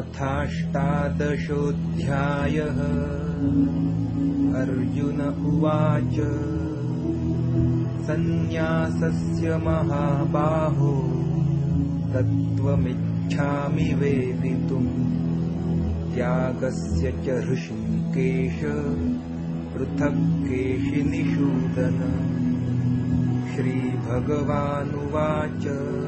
अथाष्टादशोऽध्यायः। अर्जुन उवाच सन्न्यासस्य महाबाहो तत्त्वमिच्छामि वेदितुम् त्यागस्य च ऋषिकेश पृथक् केशिनिषूदन। श्रीभगवानुवाच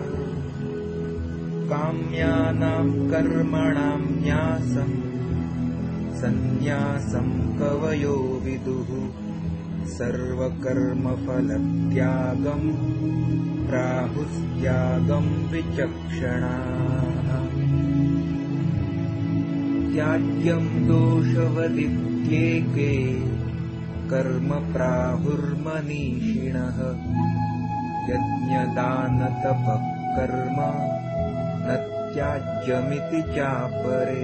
काम्यानां कर्मणां न्यासं सन्न्यासं कवयो विदुः सर्वकर्मफलत्यागं प्राहुस्त्यागं विचक्षणाः। त्याज्यं दोषवदित्येके कर्म प्राहुर्मनीषिणः यज्ञदानतपः कर्म न त्याज्यमिति चापरे।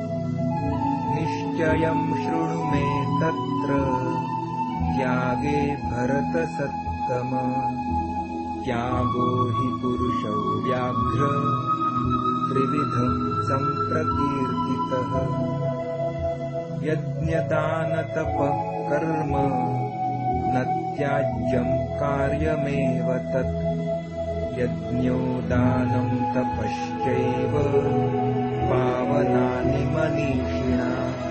निश्चयं शृणु मे तत्र त्यागे भरतसत्तम। त्यागो हि पुरुषो व्याघ्र त्रिविधः सम्प्रकीर्तितः। यज्ञदानतपः कर्म न त्याज्यं कार्यमेव तत्। यज्ञो दानं तपश्चैव पावनानि मनीषिणा।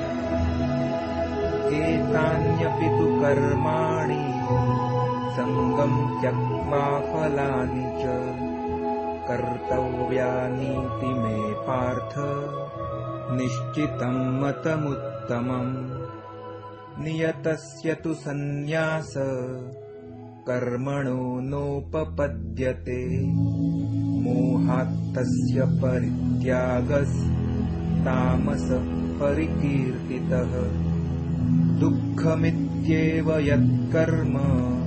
एतान्यपि तु कर्माणि सङ्गं त्यक्त्वा फलानि च कर्तव्यानीति मे पार्थ निश्चितं मतमुत्तमम्। नियतस्य तु सन्न्यास कर्मणो नोपपद्यते मोहात्तस्य परित्यागस्तामसः परिकीर्तितः। दुःखमित्येव यत्कर्म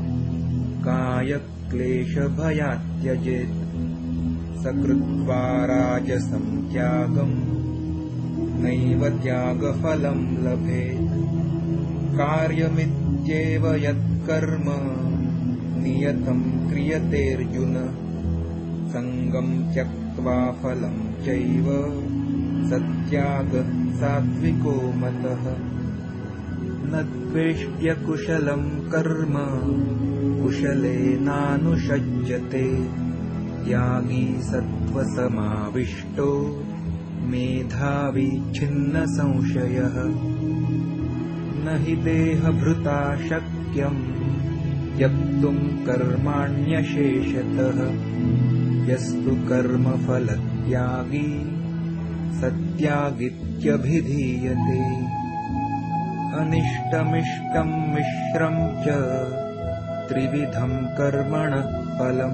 कायक्लेशभयात् त्यजेत् स कृत्वा राजसं त्यागं नैव त्यागफलं लभेत्। कार्यमित्येव यत्कर्म नियतं क्रियतेऽर्जुन सङ्गं त्यक्त्वा फलं चैव स त्यागः सात्विको मतः। न द्वेष्ट्य कुशलं कर्म कुशलेनानुषज्यते त्यागी सत्त्वसमाविष्टो मेधावी छिन्न संशयः। न हि देहभृता शक्यं त्यक्तुं कर्माण्यशेषतः यस्तु कर्मफलत्यागी स त्यागीत्यभिधीयते। अनिष्टमिष्टं मिश्रं च त्रिविधं कर्मणः फलं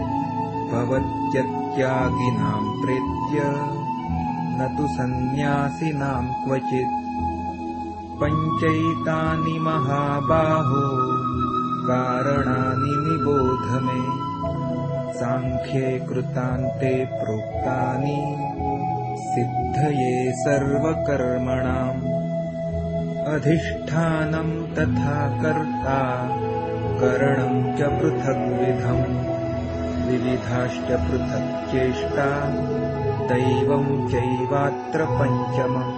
भवत्यत्यागिनां प्रेत्य न तु सन्न्यासिनां क्वचित्। पञ्चैतानि महाबाहो कारणानि निबोध मे सांख्ये कृतान्ते प्रोक्तानि सिद्धये सर्वकर्मणाम्। अधिष्ठानं तथा कर्ता करणं च पृथग्विधम् विविधाश्च पृथक् चेष्टा दैवं चैवात्र पञ्चमम्।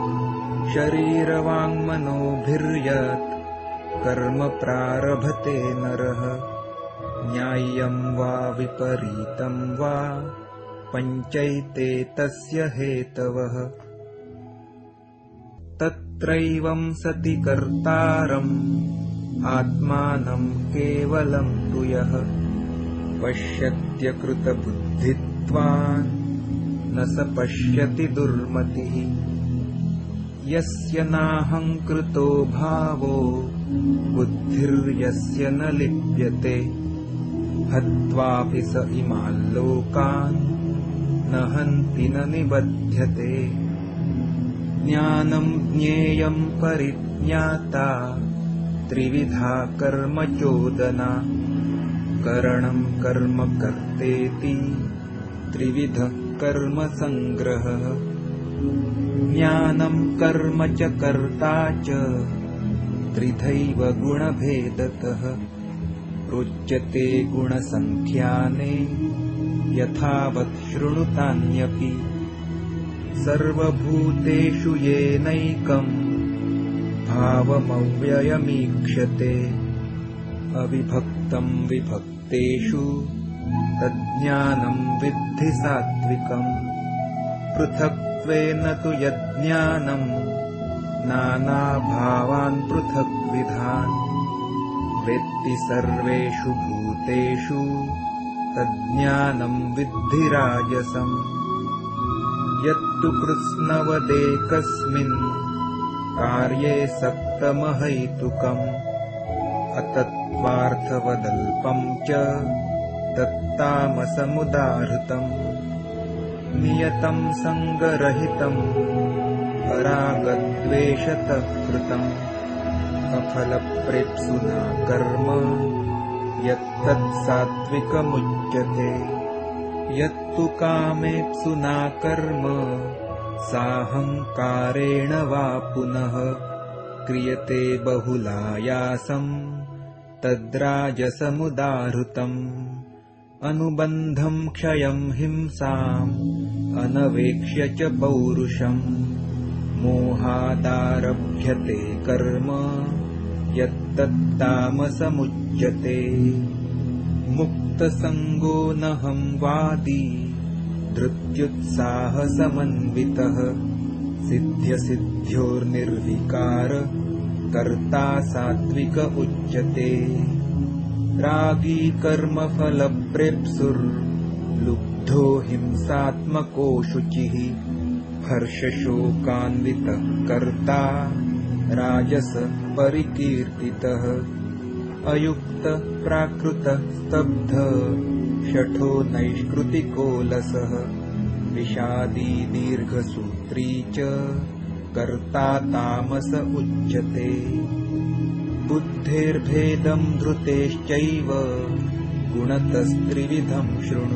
शरीरवाङ्मनोभिर्यत् कर्म प्रारभते नरः न्याय्यं वा विपरीतं वा पञ्चैते तस्य हेतवः। तत्रैवं सति कर्तारम् आत्मानं केवलं तु यः पश्यत्यकृतबुद्धित्वान् न स पश्यति दुर्मतिः। यस्य नाहङ्कृतो भावो बुद्धिर्यस्य न लिप्यते हत्वापि स इमान् लोकान् न हन्ति न निबध्यते। ज्ञानं ज्ञेयं परिज्ञाता त्रिविधा कर्म चोदना करणं कर्म कर्तेति त्रिविधः कर्म संग्रहः। ज्ञानं कर्म च कर्ता च त्रिधैव गुणभेदतः रोचते गुणसंख्याने यथावत् शृणुतान्यपि। सर्वभूतेषु येनैकम् भावमव्ययमीक्षते अविभक्तं विभक्तेषु तज्ज्ञानं विद्धि सात्विकम् पृथक्त्वेन तु यज्ज्ञानं नानाभावान् पृथक्विधान् वेत्ति सर्वेषु भूतेषु तज्ज्ञानं विद्धि राजसम् यत्तु कृत्स्नवदेकस्मिन् कार्ये सक्तमहैतुकम् अतत्त्वार्थवदल्पं च तत्तामसमुदाहृतम् नियतं सङ्गरहितम् अरागद्वेषतः कृतम् अफलप्रेप्सुना कर्म यत्तत्सात्विकमुच्यते यत्तु कामेप्सुना कर्म साहङ्कारेण वा पुनः क्रियते बहुलायासम् तद्राजसमुदाहृतम् अनुबन्धं क्षयं हिंसाम् अनवेक्ष्य च पौरुषम् मोहादारभ्यते कर्म यत्तत्तामसमुच्यते मुक्तसङ्गो नहं वादी धृत्युत्साहसमन्वितः सिद्ध्यसिद्ध्योर्निर्विकार कर्ता सात्विक उच्यते रागी कर्मफलप्रेप्सुर्लुब्धो हिंसात्मको शुचिः हर्षशोकान्वितः कर्ता राजस परिकीर्तितः अयुक्तः प्राकृतः स्तब्धः शठो नैष्कृतिको लसः विषादी दीर्घसूत्री च कर्ता तामस उच्यते बुद्धेर्भेदं धृतेश्चैव गुणतस्त्रिविधं शृणु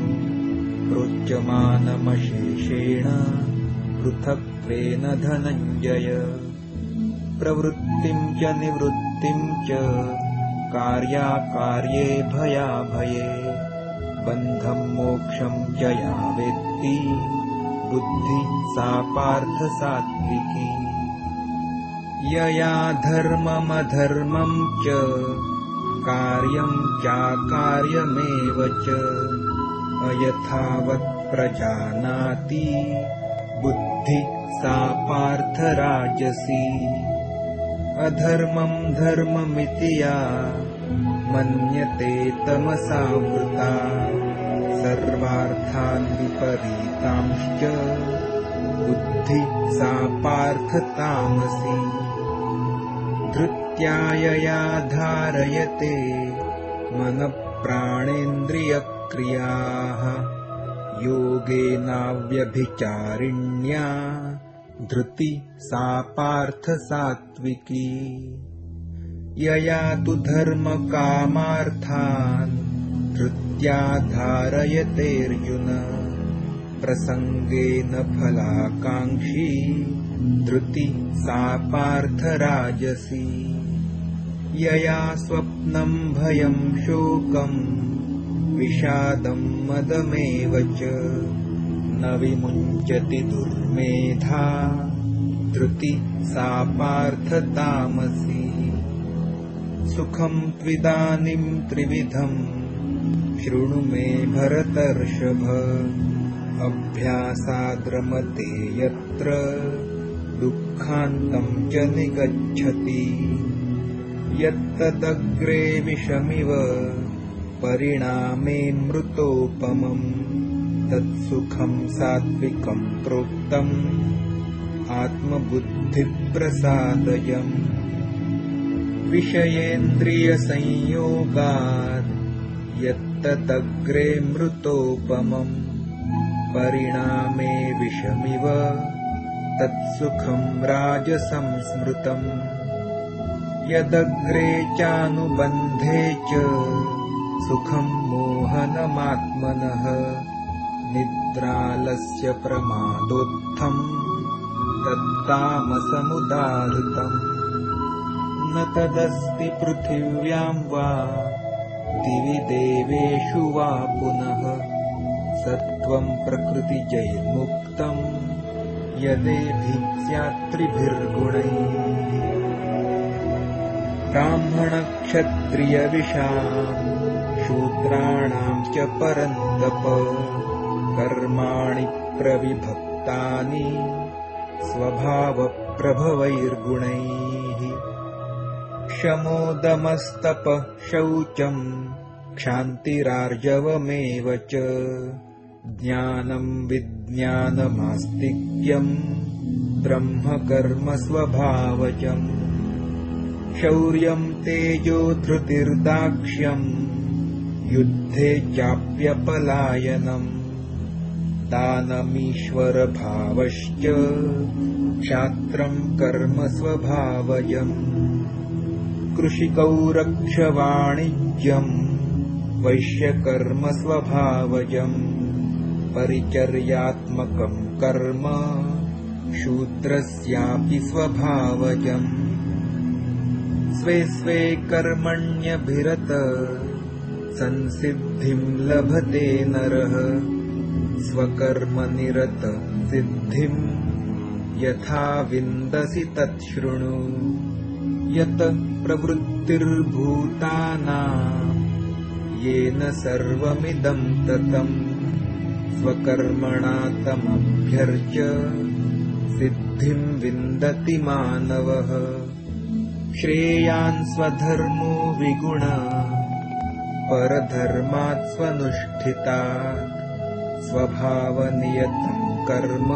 प्रोच्यमानमशेषेण पृथक्त्वेन धनञ्जय प्रवृत्तिं च निवृत्तिं च कार्याकार्ये भयाभये बन्धं मोक्षं च या वेत्ति बुद्धि सा पार्थ सात्विकी यया धर्ममधर्मं च कार्यं चाकार्यमेव च अयथावत् प्रजानाति बुद्धि सा पार्थ राजसी अधर्मं धर्ममिति या मन्यते तमसावृता सर्वार्थान् विपरीतांश्च बुद्धि सा पार्थ तामसी धृत्या यया धारयते मनःप्राणेन्द्रियक्रियाः योगेनाव्यभिचारिण्या धृति सा पार्थ सात्विकी यया तु धर्मकामार्थान् धृत्या धारयतेऽर्जुन प्रसंगेन फलाकांक्षी धृति सा पार्थ राजसी यया स्वप्नं भयं शोकं विषादं मदमेव च न विमुञ्चति दुर्मेधा धृति सा पार्थ तामसी सुखं त्विदानीं त्रिविधं शृणु मे भरतर्षभ अभ्यासाद्रमते यत्र दुःखान्तं च निगच्छति यत्तदग्रे विषमिव परिणामे मृतोपमम् तत्सुखं सात्विकं प्रोक्तम् आत्मबुद्धिप्रसादयम् विषयेन्द्रियसंयोगात् यत्तदग्रे मृतोपमम् परिणामे विषमिव तत्सुखं राजसंस्मृतम् यदग्रे चानुबन्धे च सुखं मोहनमात्मनः निद्रालस्य प्रमादोत्थं तत्तामसमुदाहृतम् न तदस्ति पृथिव्यां वा दिवि देवेषु वा पुनः सत्त्वं प्रकृतिजैर्मुक्तं यदेभिस्यात्त्रिभिर्गुणैः ब्राह्मणक्षत्रियविषाम् शूद्राणाम् च परन्तप कर्माणि प्रविभक्तानि स्वभावप्रभवैर्गुणैः शमोदमस्तपः शौचम् क्षान्तिरार्जवमेव च ज्ञानम् विज्ञानमास्तिक्यम् ब्रह्मकर्म स्वभावजम् शौर्यम् तेजो धृतिर्दाक्ष्यम् युद्धे चाप्यपलायनम् दानमीश्वरभावश्च क्षात्रम् कर्म स्वभावजम् कृषिकौरक्षवाणिज्यम् वैश्यकर्म स्वभावजम् परिचर्यात्मकम् कर्म शूद्रस्यापि स्वभावजम् स्वे स्वे कर्मण्यभिरत संसिद्धिम् लभते नरः स्वकर्मनिरत सिद्धिम् यथा विन्दसि तच्छृणु यत प्रवृत्तिर्भूतानाम् येन सर्वमिदं ततम् स्वकर्मणा तमभ्यर्च्य सिद्धिं विन्दति मानवः श्रेयान् स्वधर्मो विगुण परधर्मात् स्वनुष्ठितात् स्वभावनियतं कर्म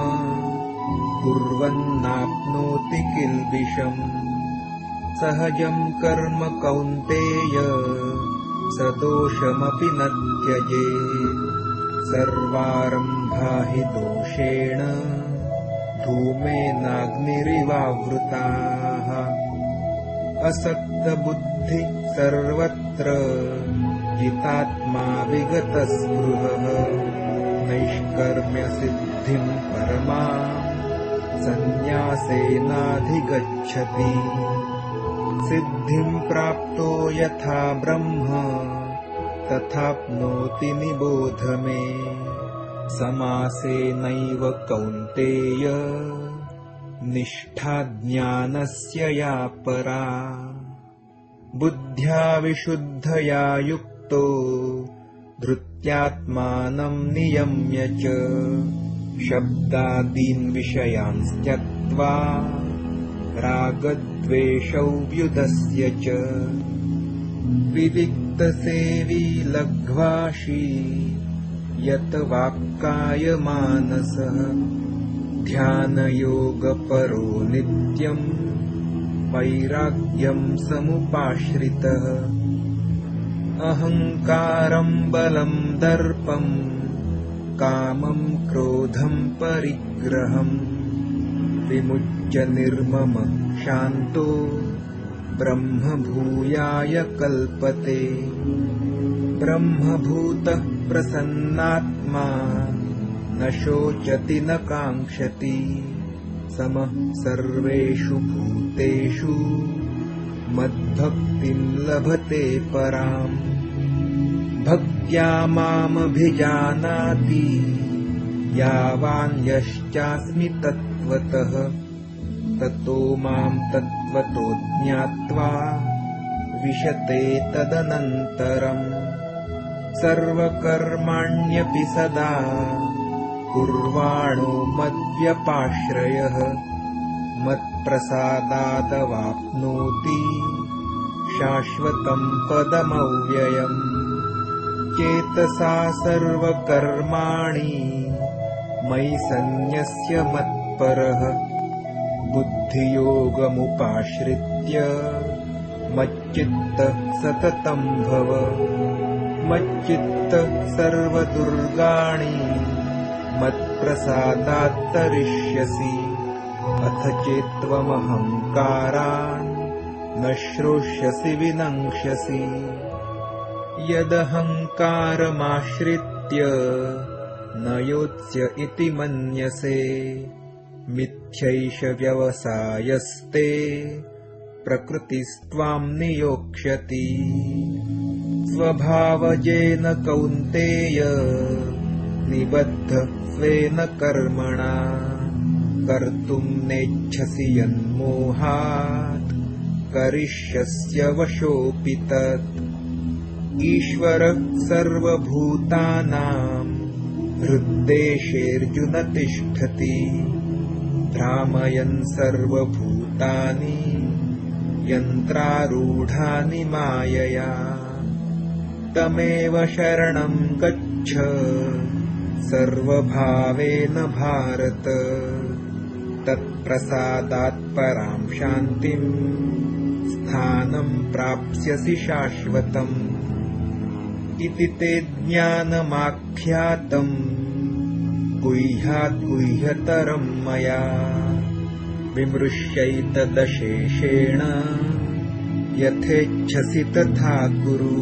कुर्वन्नाप्नोति किल्बिषम् सहजं कर्म कौन्तेय सदोषमपि न त्यजेत् सर्वारम्भा हि दोषेण धूमेनाग्निरिवावृताः असक्तबुद्धि सर्वत्र जितात्मा विगतस्पृहः नैष्कर्म्यसिद्धिं परमां सन्न्यासेनाधिगच्छति सिद्धिं प्राप्तो यथा ब्रह्म तथाप्नोति निबोध मे समासेनैव कौन्तेय निष्ठा ज्ञानस्य या परा बुद्ध्या विशुद्धया युक्तो धृत्यात्मानं नियम्य च शब्दादीन् विषयान् त्यक्त्वा रागद्वेषौ व्युदस्य च विविक्तसेवी लघ्वाशी यत वाक्कायमानसः ध्यानयोगपरो नित्यम् वैराग्यं समुपाश्रितः अहङ्कारं बलं दर्पं कामं क्रोधं परिग्रहम् विमुच्य निर्मम शान्तो ब्रह्मभूयाय कल्पते ब्रह्मभूतः प्रसन्नात्मा न शोचति न काङ्क्षति समः सर्वेषु भूतेषु मद्भक्तिं लभते पराम् भक्त्या मामभिजानाति यावान् यश्चास्मि तत्त्वतः ततो मां तत्त्वतो ज्ञात्वा विशते तदनन्तरम् सर्वकर्माण्यपि सदा कुर्वाणो मद्व्यपाश्रयः मत्प्रसादादवाप्नोति शाश्वतं पदमव्ययम् चेतसा सर्वकर्माणि मयि सन्न्यस्य मत्परः बुद्धियोगमुपाश्रित्य मच्चित्तः सततं भव मच्चित्तः सर्वदुर्गाणि मत्प्रसादात् तरिष्यसि अथ चेत्त्वमहङ्कारान् न श्रोष्यसि विनङ्क्ष्यसि यदहङ्कारमाश्रित्य न योत्स्य इति मन्यसे मिथ्यैष व्यवसायस्ते प्रकृतिस्त्वां नियोक्ष्यति स्वभावजेन कौन्तेय निबद्ध स्वेन कर्मणा कर्तुं नेच्छसि यन्मोहात् करिष्यस्य वशोऽपि तत्। ईश्वरः सर्वभूतानां हृद्देशेऽर्जुन तिष्ठति। भ्रामयन् सर्वभूतानि यन्त्रारूढानि मायया। तमेव शरणं गच्छ सर्वभावेन भारत। तत्प्रसादात् परां शान्तिं स्थानं प्राप्स्यसि शाश्वतम्। इति ते ज्ञानमाख्यातम् गुह्यात् गुह्यतरं मया। विमृश्यैतदशेषेण यथेच्छसि तथा कुरु।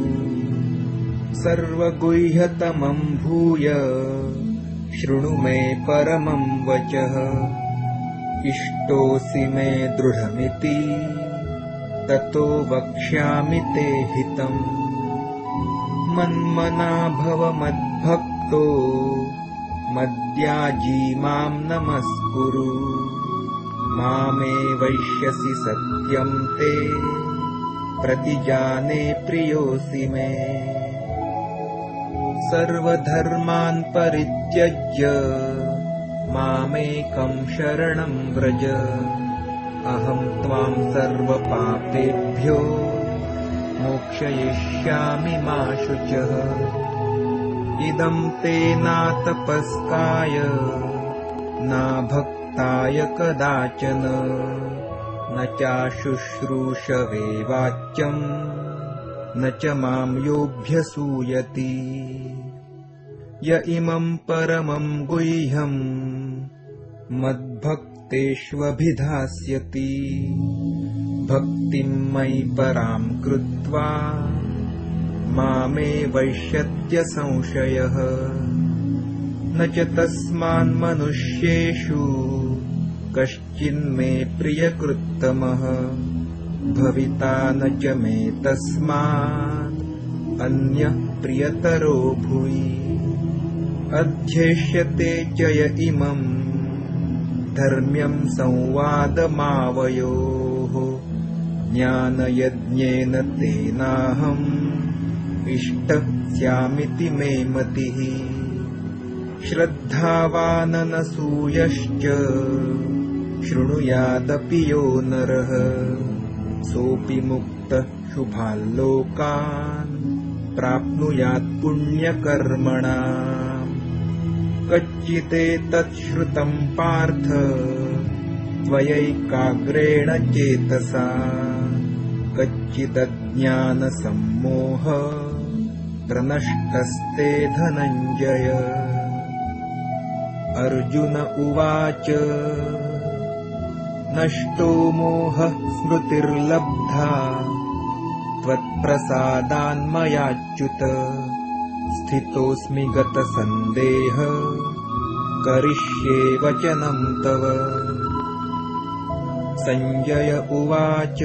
सर्वगुह्यतमं भूय शृणु मे परमं वचः। इष्टोऽसि मे दृढमिति ततो वक्ष्यामि ते हितम्। मन्मना भव मद्भक्तो मद्याजी मां नमस्कुरु। मामे वैष्यसि सत्यं ते प्रतिजाने प्रियोऽसि मे। सर्वधर्मान् परित्यज्य मामेकं शरणं व्रज। अहं त्वां सर्वपापेभ्यो मोक्षयिष्यामि मा शुचः। इदं ते न तपस्काय न भक्ताय कदाचन न चाशुश्रूषवे वाच्यम् न च मां योऽभ्यसूयति। य इमं परमं गुह्यं मद्भक्तेष्वभिधास्यति। भक्तिं मयि परां कृत्वा मामे वैष्यत्य संशयः। न च तस्मान्मनुष्येषु कश्चिन्मे प्रियकृत्तमः भविता न च मे तस्मात् अन्यः प्रियतरो भुवि। अध्येष्यते च य इमं धर्म्यं संवादमावयोः। ज्ञानयज्ञेन तेनाहम् इष्टः स्यामिति मे मतिः। श्रद्धावाननसूयश्च शृणुयादपि यो नरः सोऽपि मुक्तः शुभान् लोकान् प्राप्नुयात् पुण्यकर्मणाम्। कच्चिदेतत् श्रुतं पार्थ त्वयैकाग्रेण चेतसा। कच्चिदज्ञानसम्मोह प्रनष्टस्ते धनञ्जय। अर्जुन उवाच नष्टो मोहः स्मृतिर्लब्धा त्वत्प्रसादान्मयाच्युत। स्थितोऽस्मि गतसन्देहः करिष्ये वचनं तव। संजय उवाच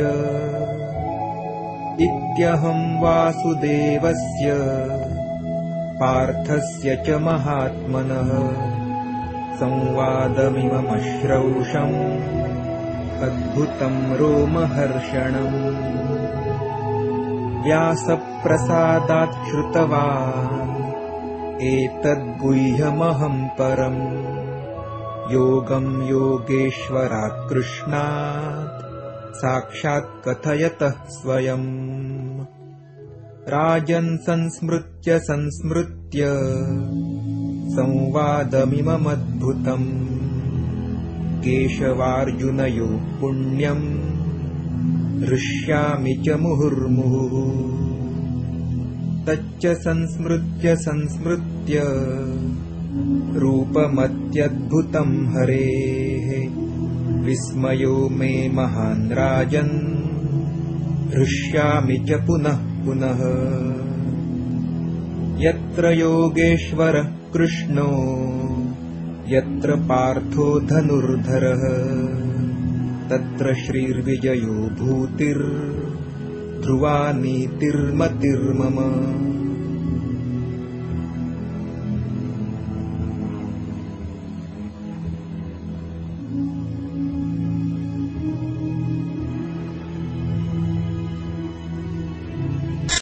इत्यहं वासुदेवस्य पार्थस्य च महात्मनः संवादमिममश्रौषम् अद्भुतं रोमहर्षणम्। व्यासप्रसादात् श्रुतवान् एतद्गुह्यमहं परम्। योगं योगेश्वरात् कृष्णात् साक्षात् कथयतः स्वयम्। राजन् संस्मृत्य संस्मृत्य संवादमिममद्भुतम्। केशवार्जुनयोः पुण्यम् हृष्यामि च मुहुर्मुहुः। तच्च संस्मृत्य संस्मृत्य रूपमत्यद्भुतं हरेः। विस्मयो मे महान् राजन् हृष्यामि च पुनः पुनः। यत्र योगेश्वरः कृष्णो यत्र पार्थो धनुर्धरः तत्र श्रीर्विजयो भूतिर्ध्रुवा नीतिर्मतिर्मम।